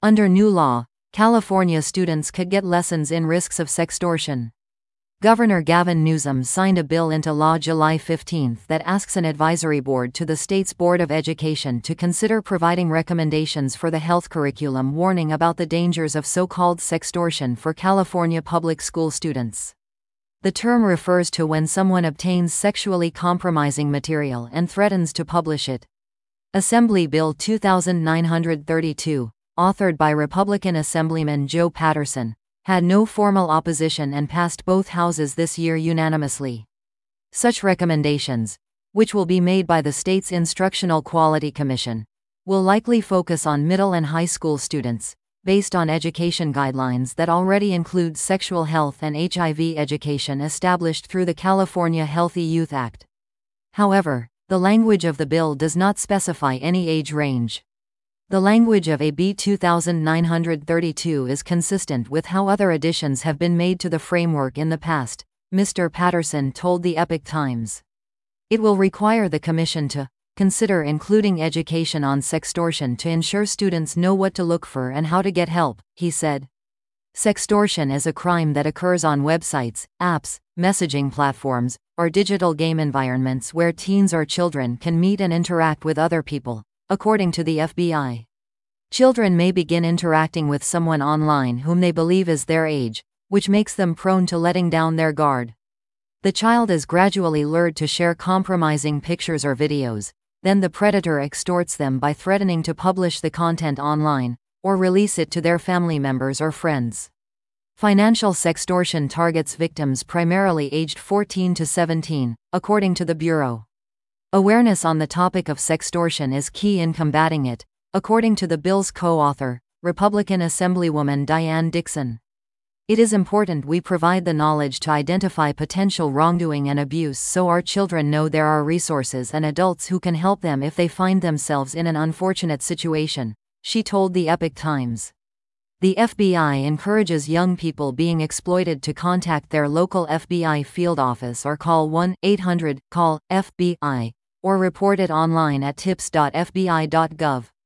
Under new law, California students could get lessons in risks of sextortion. Governor Gavin Newsom signed a bill into law July 15 that asks an advisory board to the state's Board of Education to consider providing recommendations for the health curriculum warning about the dangers of so-called sextortion for California public school students. The term refers to when someone obtains sexually compromising material and threatens to publish it. Assembly Bill 2932, authored by Republican Assemblyman Joe Patterson, had no formal opposition and passed both houses this year unanimously. Such recommendations, which will be made by the state's Instructional Quality Commission, will likely focus on middle and high school students, based on education guidelines that already include sexual health and HIV education established through the California Healthy Youth Act. However, the language of the bill does not specify any age range. The language of AB 2932 is consistent with how other additions have been made to the framework in the past, Mr. Patterson told the Epoch Times. It will require the Commission to consider including education on sextortion to ensure students know what to look for and how to get help, he said. Sextortion is a crime that occurs on websites, apps, messaging platforms, or digital game environments where teens or children can meet and interact with other people, according to the FBI. Children may begin interacting with someone online whom they believe is their age, which makes them prone to letting down their guard. The child is gradually lured to share compromising pictures or videos, then the predator extorts them by threatening to publish the content online, or release it to their family members or friends. Financial sextortion targets victims primarily aged 14 to 17, according to the Bureau. Awareness on the topic of sextortion is key in combating it, according to the bill's co-author, Republican Assemblywoman Diane Dixon. It is important we provide the knowledge to identify potential wrongdoing and abuse so our children know there are resources and adults who can help them if they find themselves in an unfortunate situation, she told the Epoch Times. The FBI encourages young people being exploited to contact their local FBI field office or call 1-800-CALL-FBI, or report it online at tips.fbi.gov.